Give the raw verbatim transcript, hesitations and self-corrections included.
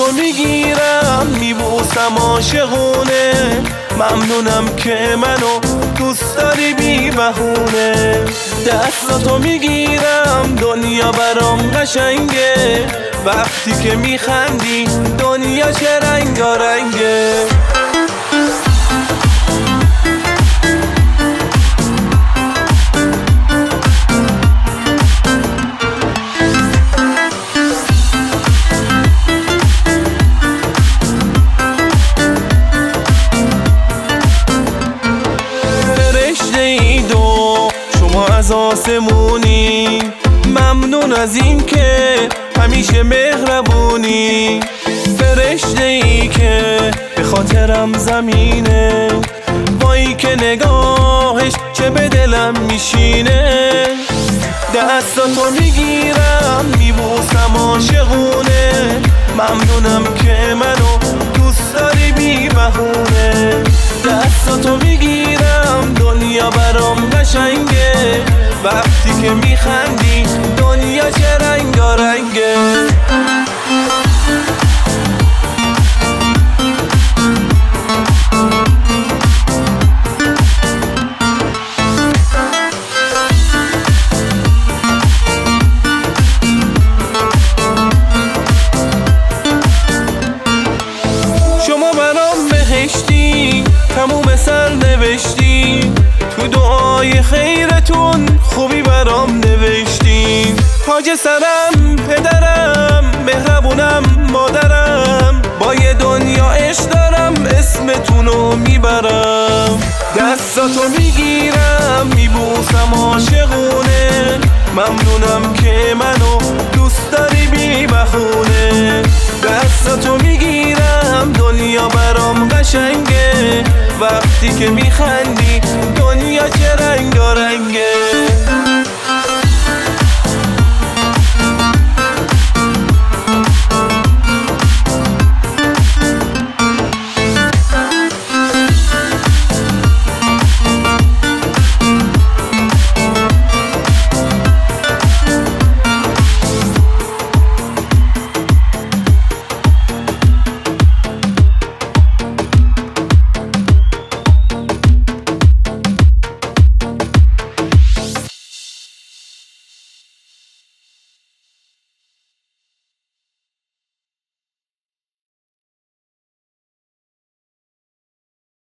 دستاتو میگیرم میبوسم عاشقونه، ممنونم که منو دوست داری بی بهونه. دستاتو میگیرم دنیا برام قشنگه، وقتی که میخندی دنیا چه رنگارنگه. از آسمونی ممنون از این که همیشه مهربونی، فرشته ای که به خاطرم زمینه، وایی که نگاهش چه به دلم میشینه. دستاتو میگیرم میبوسم عاشقونه، ممنونم که منو دوست داری بی بهونه. دستاتو میگیرم دنیا برام قشنگه، وقتی که میخندی دنیا چه رنگارنگه. شما برام بهشتی تموم سر نوشتی، تو دعای خیرتون خوبی برام نوشتی. تاج سرم پدرم، مهربونم مادرم، با یه دنیا عشق دارم اسمتونو میبرم. دستاتو میگیرم میبوسم عاشقونه، ممنونم که منو دوست داری بی بهونه. دستاتو میگیرم دنیا برام قشنگه، وقتی که میخندی دنیا چه رنگارنگه.